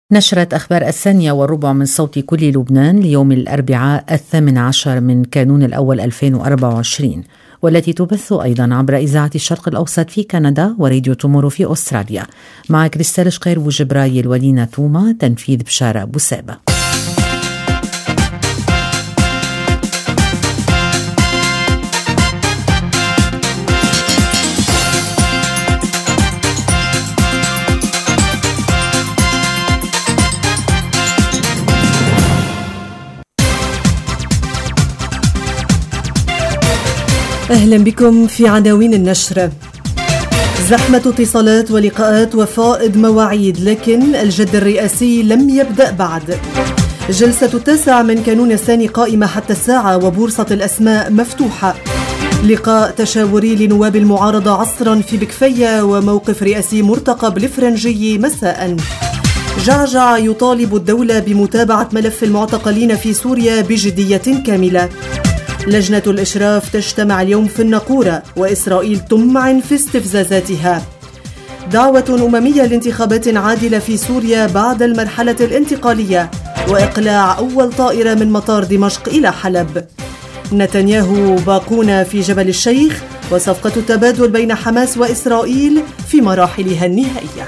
نشرة أخبار 1:08 من صوت كل لبنان ليوم الأربعاء 18 من كانون الأول 2024، والتي تبث أيضا عبر إذاعة الشرق الأوسط في كندا وراديو تومورو في أستراليا. مع كريستال شقير وجبرايل ولينا توما، تنفيذ بشارة بوسابة. أهلا بكم في عناوين النشرة. زحمة اتصالات ولقاءات وفائض مواعيد، لكن الجد الرئاسي لم يبدأ بعد. جلسة 9 من كانون الثاني قائمة حتى الساعة وبورصة الأسماء مفتوحة. لقاء تشاوري لنواب المعارضة عصرا في بكفية وموقف رئاسي مرتقب لفرنجي مساء. جعجع يطالب الدولة بمتابعة ملف المعتقلين في سوريا بجدية كاملة. لجنة الإشراف تجتمع اليوم في الناقورة، وإسرائيل تمعن في استفزازاتها. دعوة أممية لانتخابات عادلة في سوريا بعد المرحلة الانتقالية، وإقلاع أول طائرة من مطار دمشق إلى حلب. نتنياهو باقون في جبل الشيخ، وصفقة التبادل بين حماس وإسرائيل في مراحلها النهائية.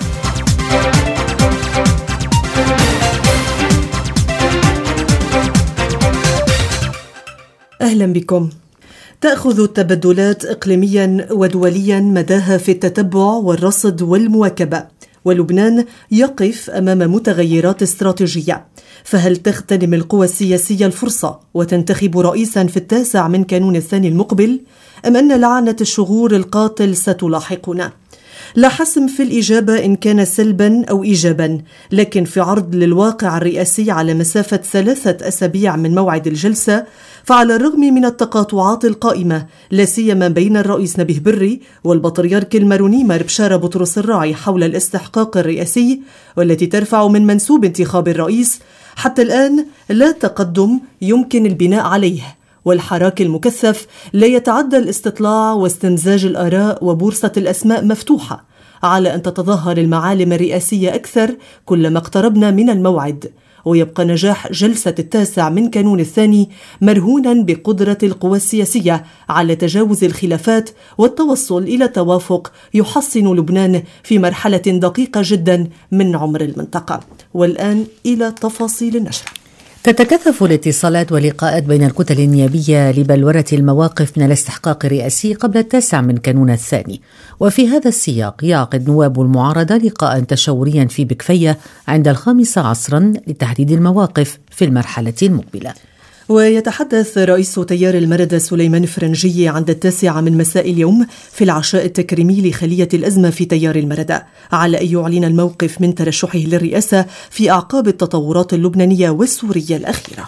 أهلا بكم. تأخذ التبدلات إقليميا ودوليا مداها في التتبع والرصد والمواكبة، ولبنان يقف أمام متغيرات استراتيجية. فهل تغتنم القوى السياسية الفرصة وتنتخب رئيسا في 9 من كانون الثاني المقبل، أم أن لعنة الشغور القاتل ستلاحقنا؟ لا حسم في الإجابة إن كان سلبا أو إيجابا، لكن في عرض للواقع الرئاسي على مسافة 3 أسابيع من موعد الجلسة، فعلى الرغم من التقاطعات القائمة لا سيما بين الرئيس نبيه بري والبطريرك الماروني مار بشارة بطرس الراعي حول الاستحقاق الرئاسي والتي ترفع من منسوب انتخاب الرئيس، حتى الآن لا تقدم يمكن البناء عليه، والحراك المكثف لا يتعدى الاستطلاع واستمزاج الآراء، وبورصة الأسماء مفتوحة على أن تتظاهر المعالم الرئاسية أكثر كلما اقتربنا من الموعد. ويبقى نجاح جلسة 9 من كانون الثاني مرهونا بقدرة القوى السياسية على تجاوز الخلافات والتوصل إلى توافق يحصن لبنان في مرحلة دقيقة جدا من عمر المنطقة. والآن إلى تفاصيل النشر. تتكثف الاتصالات واللقاءات بين الكتل النيابية لبلورة المواقف من الاستحقاق الرئاسي قبل 9 من كانون الثاني، وفي هذا السياق يعقد نواب المعارضة لقاء تشاوريا في بكفية عند 5 عصرا لتحديد المواقف في المرحلة المقبلة. ويتحدث رئيس تيار المردة سليمان فرنجي عند 9 من مساء اليوم في العشاء التكريمي لخلية الأزمة في تيار المردة على أن يعلن الموقف من ترشحه للرئاسة في أعقاب التطورات اللبنانية والسورية الأخيرة.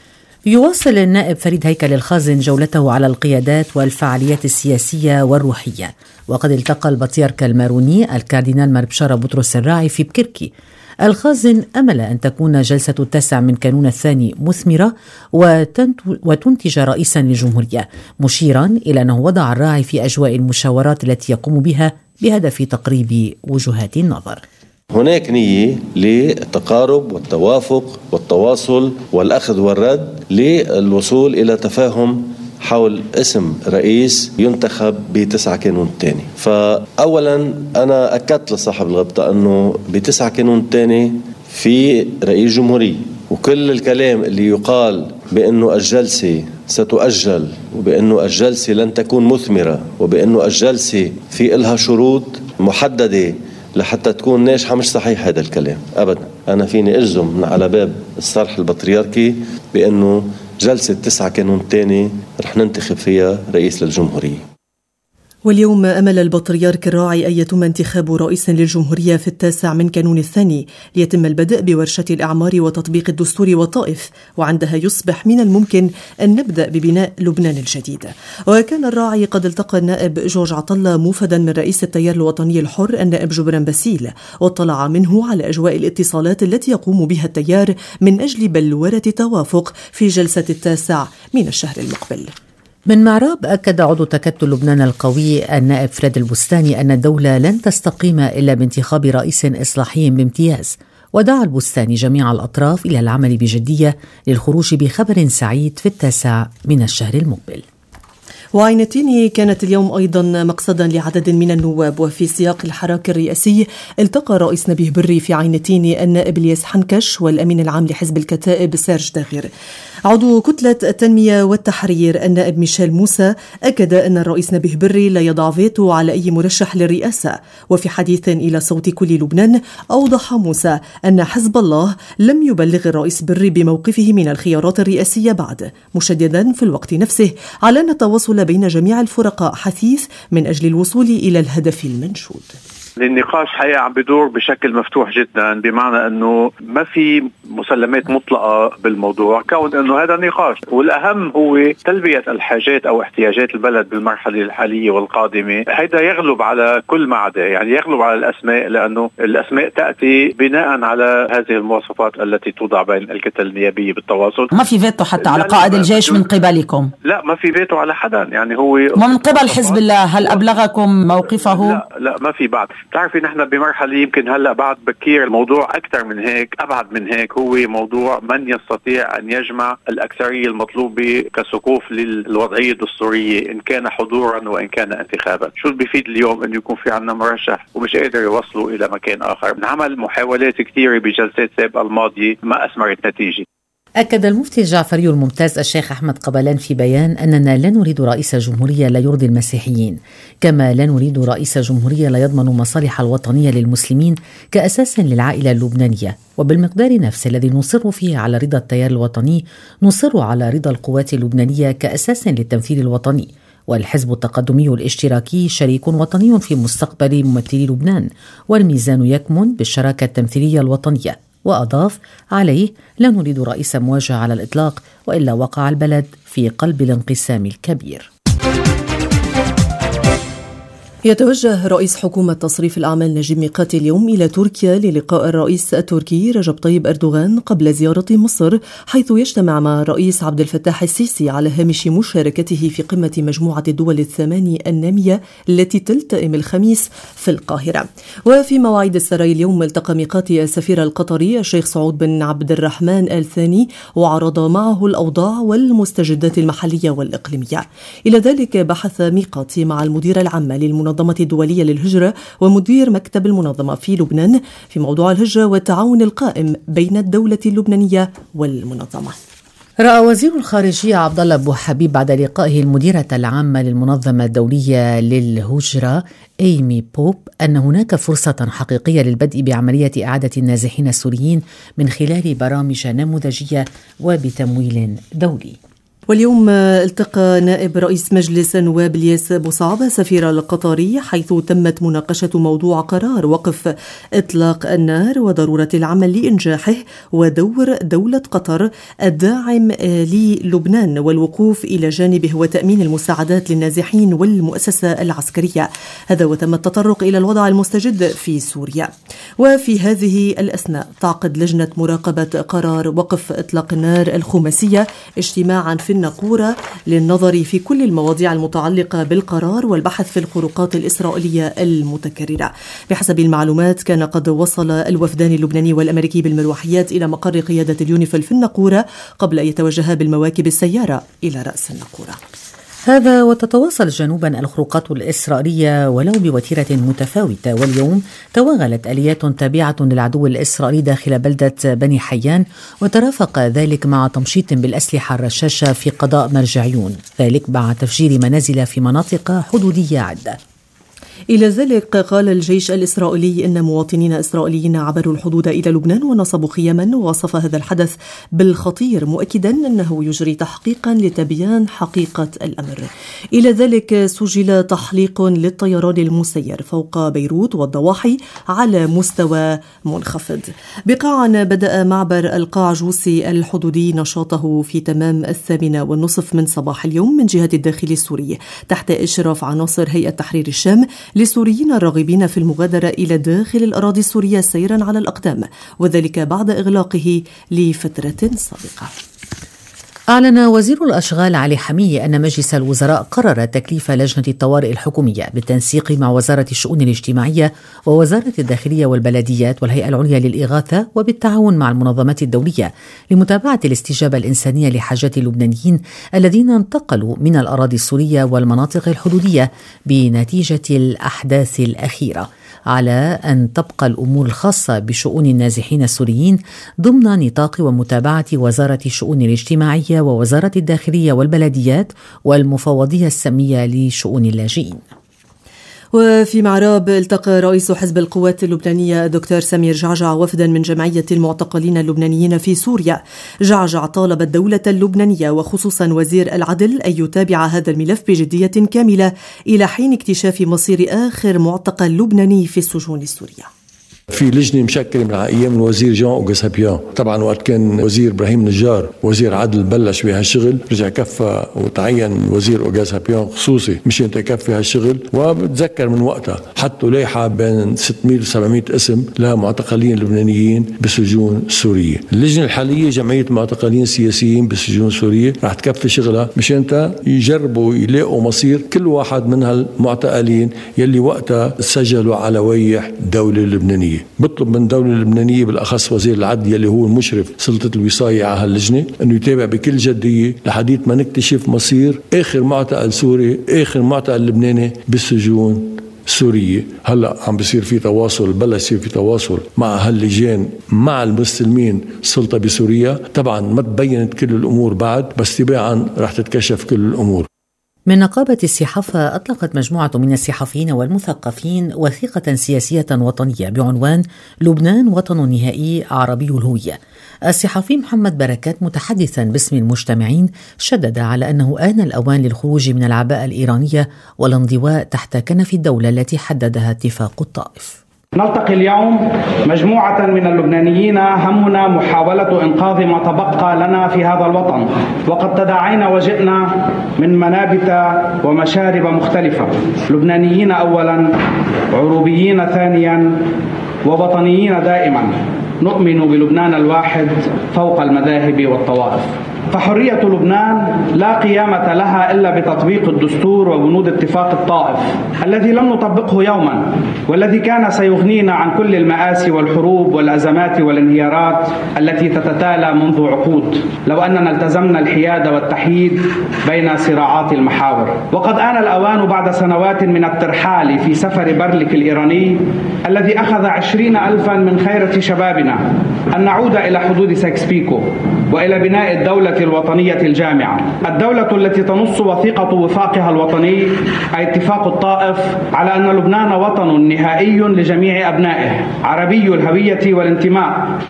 يواصل النائب فريد هيكل الخازن جولته على القيادات والفعاليات السياسية والروحية، وقد التقى البطريرك الماروني الكاردينال مار بشارة بطرس الراعي في بكركي. الخازن أمل أن تكون جلسة 9 من كانون الثاني مثمرة وتنتج رئيسا للجمهورية، مشيرا إلى أنه وضع الراعي في أجواء المشاورات التي يقوم بها بهدف تقريب وجهات النظر. هناك نية للتقارب والتوافق والتواصل والأخذ والرد للوصول إلى تفاهم حول اسم رئيس ينتخب ب9 كانون الثاني. فأولا أنا أكدت لصاحب الغبطة أنه ب9 كانون الثاني في رئيس جمهورية، وكل الكلام اللي يقال بأنه الجلسة ستؤجل وبأنه الجلسة لن تكون مثمرة وبأنه الجلسة في إلها شروط محددة لحتى تكون ناجحة، مش صحيح هذا الكلام أبدا. أنا فيني أجزم من على باب الصرح البطريركي بأنه جلسة 9 كانون الثاني رح ننتخب فيها رئيس للجمهورية. واليوم أمل البطريرك الراعي أن يتم انتخاب رئيس للجمهورية في 9 من كانون الثاني ليتم البدء بورشة الإعمار وتطبيق الدستور والطائف، وعندها يصبح من الممكن أن نبدأ ببناء لبنان الجديد. وكان الراعي قد التقى النائب جورج عطلة موفدا من رئيس التيار الوطني الحر النائب جبران باسيل، واطلع منه على أجواء الاتصالات التي يقوم بها التيار من أجل بلورة توافق في جلسة 9 من الشهر المقبل. من معراب أكد عضو تكتل لبنان القوي النائب فريد البستاني أن الدولة لن تستقيم إلا بانتخاب رئيس إصلاحي بامتياز، ودعا البستاني جميع الأطراف إلى العمل بجدية للخروج بخبر سعيد في 9 من الشهر المقبل. وعينتين كانت اليوم أيضا مقصدا لعدد من النواب. وفي سياق الحراك الرئاسي التقى رئيس نبيه بري في عينتين النائب الياس حنكش والأمين العام لحزب الكتائب سيرج داغير. عضو كتلة التنمية والتحرير النائب ميشيل موسى أكد أن الرئيس نبيه بري لا يضع فيتو على أي مرشح للرئاسة. وفي حديث إلى صوت كل لبنان أوضح موسى أن حزب الله لم يبلغ الرئيس بري بموقفه من الخيارات الرئاسية بعد، مشددا في الوقت نفسه على أن التواصل بين جميع الفرقاء حثيث من أجل الوصول إلى الهدف المنشود. النقاش حقيقة عم بدور بشكل مفتوح جدا، بمعنى أنه ما في مسلمات مطلقة بالموضوع، كون أنه هذا نقاش، والأهم هو تلبية الحاجات أو احتياجات البلد بالمرحلة الحالية والقادمة. هذا يغلب على كل ما عدا، يعني يغلب على الأسماء، لأنه الأسماء تأتي بناء على هذه المواصفات التي توضع بين الكتل النيابية بالتواصل. ما في فيتو حتى على قائد الجيش من قبلكم؟ لا، ما في فيتو على حدا، يعني هو ومن قبل حزب الله هل أبلغكم موقفه؟ لا ما في بعد. تعرفي نحن بمرحلة يمكن هلأ بعد بكير، الموضوع أكثر من هيك، أبعد من هيك. هو موضوع من يستطيع أن يجمع الأكثرية المطلوبة كسقوف للوضعية الدستورية، إن كان حضورا وإن كان انتخابا. شو بيفيد اليوم أن يكون في عنا مرشح ومش قادر يوصلوا إلى مكان آخر؟ نعمل محاولات كثيرة بجلسات سابقة الماضية ما أثمرت نتيجة. أكد المفتي الجعفري الممتاز الشيخ أحمد قبلان في بيان أننا لا نريد رئيس جمهورية لا يرضي المسيحيين، كما لا نريد رئيس جمهورية لا يضمن مصالح الوطنية للمسلمين كأساس للعائلة اللبنانية. وبالمقدار نفس الذي نصر فيه على رضا التيار الوطني، نصر على رضا القوات اللبنانية كأساس للتمثيل الوطني. والحزب التقدمي الاشتراكي شريك وطني في مستقبل ممثلي لبنان، والميزان يكمن بالشراكة التمثيلية الوطنية. وأضاف عليه: لا نريد رئيس مواجهة على الإطلاق، وإلا وقع البلد في قلب الانقسام الكبير. يتوجه رئيس حكومة تصريف الأعمال نجيب ميقاتي اليوم إلى تركيا للقاء الرئيس التركي رجب طيب أردوغان قبل زيارة مصر، حيث يجتمع مع الرئيس عبد الفتاح السيسي على هامش مشاركته في قمة مجموعة الدول الثمانية النامية التي تلتئم الخميس في القاهرة. وفي مواعيد السراي اليوم التقى ميقاتي السفير القطري الشيخ سعود بن عبد الرحمن آل ثاني وعرض معه الأوضاع والمستجدات المحلية والإقليمية. إلى ذلك بحث ميقاتي مع المدير العام للمنظمة الدولية للهجرة ومدير مكتب المنظمة في لبنان في موضوع الهجرة والتعاون القائم بين الدولة اللبنانية والمنظمة. رأى وزير الخارجية عبد الله أبو حبيب بعد لقائه المديرة العامة للمنظمة الدولية للهجرة إيمي بوب أن هناك فرصة حقيقية للبدء بعملية إعادة النازحين السوريين من خلال برامج نموذجية وبتمويل دولي. واليوم التقى نائب رئيس مجلس النواب الياس بوصعب سفير القطري، حيث تمت مناقشة موضوع قرار وقف إطلاق النار وضرورة العمل لإنجاحه، ودور دولة قطر الداعم للبنان والوقوف إلى جانبه وتأمين المساعدات للنازحين والمؤسسة العسكرية. هذا وتم التطرق إلى الوضع المستجد في سوريا. وفي هذه الأثناء تعقد لجنة مراقبة قرار وقف إطلاق النار الخماسية اجتماعا في النقورة للنظر في كل المواضيع المتعلقة بالقرار والبحث في الخروقات الإسرائيلية المتكررة. بحسب المعلومات كان قد وصل الوفدان اللبناني والأمريكي بالمروحيات إلى مقر قيادة اليونيفيل في النقورة قبل أن يتوجها بالمواكب السيارة إلى رأس النقورة. هذا وتتواصل جنوبا الخروقات الإسرائيلية ولو بوتيرة متفاوتة. واليوم توغلت آليات تابعة للعدو الإسرائيلي داخل بلدة بني حيان، وترافق ذلك مع تمشيط بالأسلحة الرشاشة في قضاء مرجعيون، ذلك بعد تفجير منازل في مناطق حدودية عدة. إلى ذلك قال الجيش الإسرائيلي إن مواطنين إسرائيليين عبروا الحدود إلى لبنان ونصبوا خياما، ووصف هذا الحدث بالخطير مؤكدا أنه يجري تحقيقا لتبيان حقيقة الأمر. إلى ذلك سجل تحليق للطيران المسير فوق بيروت والضواحي على مستوى منخفض. بقاعا بدأ معبر القاعجوسي الحدودي نشاطه في تمام 8:30 من صباح اليوم من جهة الداخل السوري تحت إشراف عناصر هيئة تحرير الشام للسوريين الراغبين في المغادرة إلى داخل الأراضي السورية سيرا على الأقدام، وذلك بعد إغلاقه لفترة سابقة. أعلن وزير الأشغال علي حمية أن مجلس الوزراء قرر تكليف لجنة الطوارئ الحكومية بالتنسيق مع وزارة الشؤون الاجتماعية ووزارة الداخلية والبلديات والهيئة العليا للإغاثة وبالتعاون مع المنظمات الدولية لمتابعة الاستجابة الإنسانية لحاجات اللبنانيين الذين انتقلوا من الأراضي السورية والمناطق الحدودية بنتيجة الأحداث الأخيرة، على أن تبقى الأمور الخاصة بشؤون النازحين السوريين ضمن نطاق ومتابعة وزارة الشؤون الاجتماعية ووزارة الداخلية والبلديات والمفوضية السامية لشؤون اللاجئين. وفي معراب التقى رئيس حزب القوات اللبنانية الدكتور سمير جعجع وفدا من جمعية المعتقلين اللبنانيين في سوريا. جعجع طالب الدولة اللبنانية وخصوصا وزير العدل أن يتابع هذا الملف بجدية كاملة إلى حين اكتشاف مصير آخر معتقل لبناني في السجون السورية. في لجنة مشكلة من أيام الوزير جان أوغسابيان، طبعا وقت كان وزير إبراهيم نجار وزير عدل بلش بهالشغل، رجع كفى وتعين وزير أوغسابيان خصوصي مشان يكفي هالشغل، وبتذكر من وقتها حطوا لائحة بين 600 و 700 اسم لمعتقلين لبنانيين بسجون سورية. اللجنة الحالية جمعية معتقلين سياسيين بسجون سورية راح تكفي شغلها مشان يجربوا يلاقوا مصير كل واحد من هالمعتقلين يلي وقتها سجلوا على ويح دولة لبنانية. بطلب من الدولة اللبنانية بالأخص وزير العدل يلي هو المشرف سلطة الوصاية على هاللجنة أنه يتابع بكل جدية لحديث ما نكتشف مصير آخر معتقل سوري، آخر معتقل لبناني بالسجون سورية. هلأ عم بيصير في تواصل، بلش يصير في تواصل مع هاللجان مع المستلمين السلطة بسوريا. طبعا ما تبينت كل الأمور بعد، بس تباعا رح تتكشف كل الأمور. من نقابة الصحافة أطلقت مجموعة من الصحفيين والمثقفين وثيقة سياسية وطنية بعنوان لبنان وطن نهائي عربي الهوية. الصحفي محمد بركات متحدثا باسم المجتمعين شدد على أنه آن الأوان للخروج من العباءة الإيرانية والانضواء تحت كنف الدولة التي حددها اتفاق الطائف. نلتقي اليوم مجموعة من اللبنانيين همنا محاولة إنقاذ ما تبقى لنا في هذا الوطن، وقد تداعينا وجئنا من منابت ومشارب مختلفة، لبنانيين أولا، عروبيين ثانيا، ووطنيين دائما. نؤمن بلبنان الواحد فوق المذاهب والطوائف. فحرية لبنان لا قيامة لها إلا بتطبيق الدستور وبنود اتفاق الطائف الذي لم نطبقه يوما، والذي كان سيغنينا عن كل المآسي والحروب والأزمات والانهيارات التي تتتالى منذ عقود لو أننا التزمنا الحياد والتحييد بين صراعات المحاور. وقد آن الأوان بعد سنوات من الترحال في سفر برلك الإيراني الذي أخذ 20,000 من خيرة شبابنا أن نعود إلى حدود سايكس-بيكو وإلى بناء الدولة الوطنية الجامعة، الدولة التي تنص وثيقة وفاقها الوطني أي اتفاق الطائف على أن لبنان وطن نهائي لجميع أبنائه عربي الهوية والانتماء.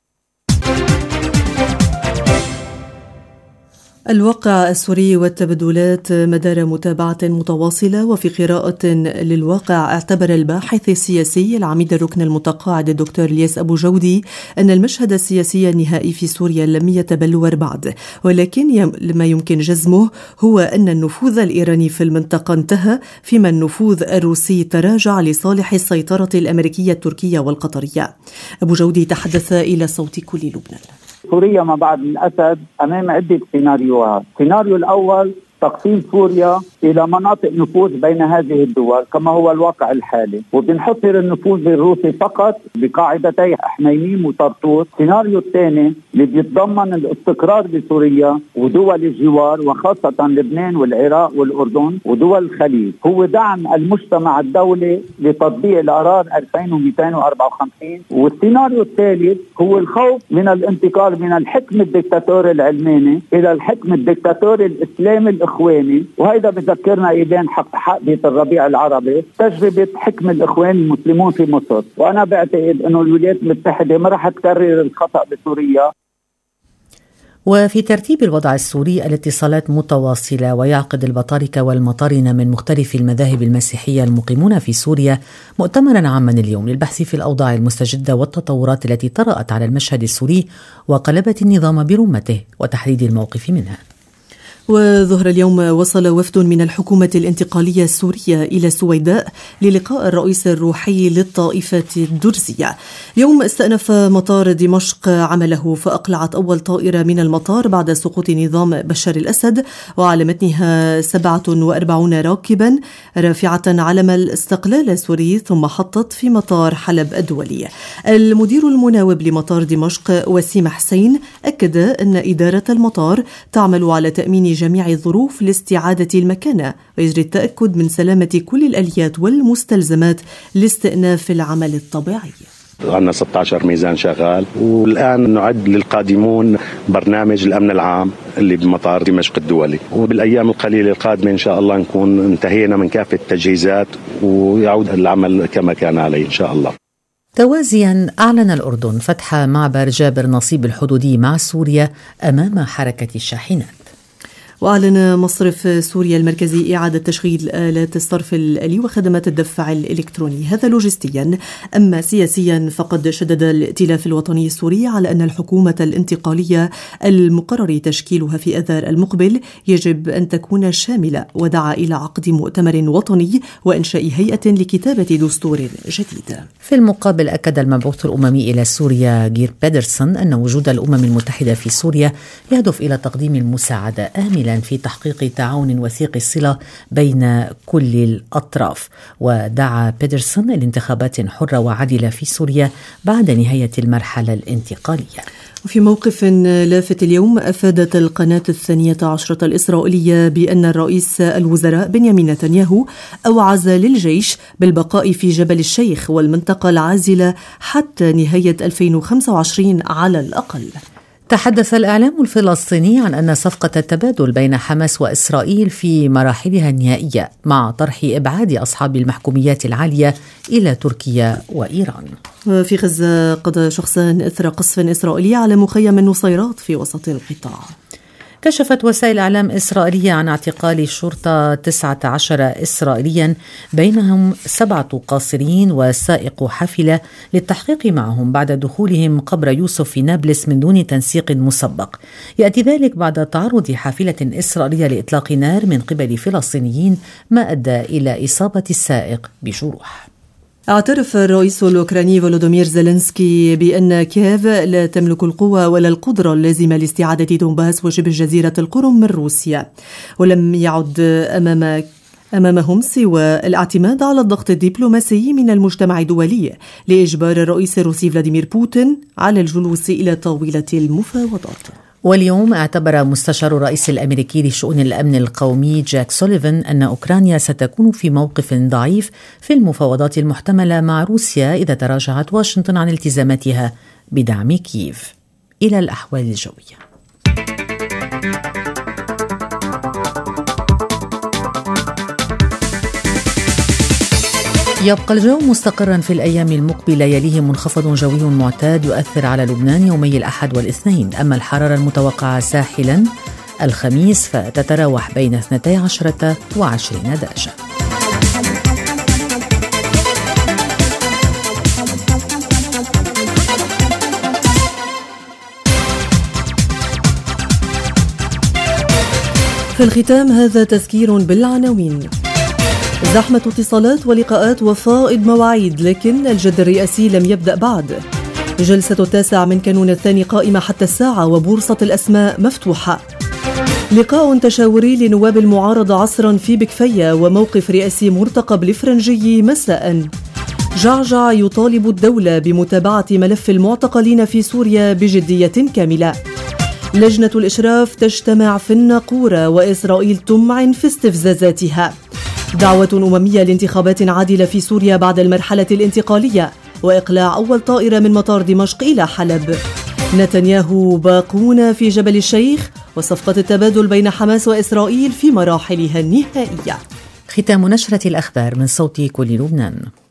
الواقع السوري والتبدلات مدار متابعة متواصلة. وفي قراءة للواقع اعتبر الباحث السياسي العميد الركن المتقاعد الدكتور الياس أبو جودي أن المشهد السياسي النهائي في سوريا لم يتبلور بعد، ولكن ما يمكن جزمه هو أن النفوذ الإيراني في المنطقة انتهى، فيما النفوذ الروسي تراجع لصالح السيطرة الأمريكية التركية والقطرية. أبو جودي تحدث إلى صوت كل لبنان. سوريا ما بعد الأسد أمام عدة سيناريوهات. السيناريو الأول تقسيم سوريا إلى مناطق نفوذ بين هذه الدول كما هو الواقع الحالي، وبنحصر النفوذ الروسي فقط بقاعدتي حميميم وطرطوس. السيناريو الثاني اللي بيتضمن الاستقرار بسوريا ودول الجوار وخاصة لبنان والعراق والأردن ودول الخليج، هو دعم المجتمع الدولي لتطبيق القرار 2254. والسيناريو الثالث هو الخوف من الانتقال من الحكم الدكتاتوري العلماني إلى الحكم الدكتاتوري الإسلامي الإخواني. وهذا بذكرنا إيدين حقبة الربيع العربي، تجربة حكم الإخوان المسلمون في مصر. وأنا بعتقد أنه الولايات المتحدة ما رح تكرر الخطأ بسوريا. وفي ترتيب الوضع السوري الاتصالات متواصلة، ويعقد البطاركة والمطارنة من مختلف المذاهب المسيحية المقيمون في سوريا مؤتمرا عاما اليوم للبحث في الأوضاع المستجدة والتطورات التي طرأت على المشهد السوري وقلبت النظام برمته وتحديد الموقف منها. وظهر اليوم وصل وفد من الحكومة الانتقالية السورية إلى السويداء للقاء الرئيس الروحي للطائفة الدرزية. اليوم استأنف مطار دمشق عمله، فأقلعت أول طائرة من المطار بعد سقوط نظام بشار الأسد، وعلى متنها 47 راكبا رافعة علم الاستقلال السوري، ثم حطت في مطار حلب الدولي. المدير المناوب لمطار دمشق وسيم حسين أكد أن إدارة المطار تعمل على تأمين جميع الظروف لاستعادة المكانة، ويجري التأكد من سلامة كل الآليات والمستلزمات لاستئناف العمل الطبيعي. عندنا 16 ميزان شغال، والآن نعد للقادمون برنامج الأمن العام اللي بمطار دمشق الدولي، وبالأيام القليلة القادمة إن شاء الله نكون انتهينا من كافة التجهيزات ويعود العمل كما كان عليه إن شاء الله. توازيا أعلن الأردن فتح معبر جابر نصيب الحدودي مع سوريا أمام حركة الشاحنات. وأعلن مصرف سوريا المركزي إعادة تشغيل آلات الصرف الآلي وخدمات الدفع الإلكتروني، هذا لوجستيا. أما سياسيا فقد شدد الائتلاف الوطني السوري على أن الحكومة الانتقالية المقرر تشكيلها في آذار المقبل يجب أن تكون شاملة، ودعا إلى عقد مؤتمر وطني وإنشاء هيئة لكتابة دستور جديد. في المقابل أكد المبعوث الأممي إلى سوريا جير بيدرسون أن وجود الأمم المتحدة في سوريا يهدف إلى تقديم المساعدة آملة في تحقيق تعاون وثيق الصلة بين كل الأطراف. ودعا بيدرسون لانتخابات حرة وعادلة في سوريا بعد نهاية المرحلة الانتقالية. وفي موقف لافت اليوم أفادت القناة 12 الإسرائيلية بأن الرئيس الوزراء بنيامين نتنياهو أوعز للجيش بالبقاء في جبل الشيخ والمنطقة العازلة حتى نهاية 2025 على الأقل. تحدث الإعلام الفلسطيني عن أن صفقة التبادل بين حماس وإسرائيل في مراحلها النهائية، مع طرح إبعاد أصحاب المحكوميات العالية إلى تركيا وإيران. وفي غزة قضى شخصان إثر قصف إسرائيلي على مخيم النصيرات في وسط القطاع. كشفت وسائل إعلام إسرائيلية عن اعتقال شرطة 19 إسرائيليا بينهم 7 قاصرين وسائق حافلة للتحقيق معهم بعد دخولهم قبر يوسف في نابلس من دون تنسيق مسبق. يأتي ذلك بعد تعرض حافلة إسرائيلية لإطلاق نار من قبل فلسطينيين، ما أدى إلى إصابة السائق بجروح. اعترف الرئيس الأوكراني فولودومير زيلينسكي بأن كييف لا تملك القوة ولا القدرة اللازمة لاستعادة دونباس وشبه جزيرة القرم من روسيا، ولم يعد أمامهم سوى الاعتماد على الضغط الدبلوماسي من المجتمع الدولي لإجبار الرئيس الروسي فلاديمير بوتين على الجلوس إلى طاولة المفاوضات. واليوم اعتبر مستشار الرئيس الأمريكي لشؤون الأمن القومي جاك سوليفان أن أوكرانيا ستكون في موقف ضعيف في المفاوضات المحتملة مع روسيا إذا تراجعت واشنطن عن التزاماتها بدعم كييف. إلى الأحوال الجوية. يبقى الجو مستقرا في الأيام المقبلة، يليه منخفض جوي معتاد يؤثر على لبنان يومي الأحد والاثنين. أما الحرارة المتوقعة ساحلا الخميس فتتراوح بين 12 و20 درجة. في الختام هذا تذكير بالعناوين. زحمة اتصالات ولقاءات وفائض مواعيد، لكن الجد الرئاسي لم يبدأ بعد. جلسة 9 من كانون الثاني قائمة حتى الساعة وبورصة الأسماء مفتوحة. لقاء تشاوري لنواب المعارضة عصرا في بكفية وموقف رئاسي مرتقب لفرنجي مساء. جعجع يطالب الدولة بمتابعة ملف المعتقلين في سوريا بجدية كاملة. لجنة الإشراف تجتمع في الناقورة وإسرائيل تمعن في استفزازاتها. دعوة أممية لانتخابات عادلة في سوريا بعد المرحلة الانتقالية، وإقلاع أول طائرة من مطار دمشق إلى حلب. نتنياهو باقون في جبل الشيخ، وصفقة التبادل بين حماس وإسرائيل في مراحلها النهائية. ختام نشرة الأخبار من صوت كل لبنان.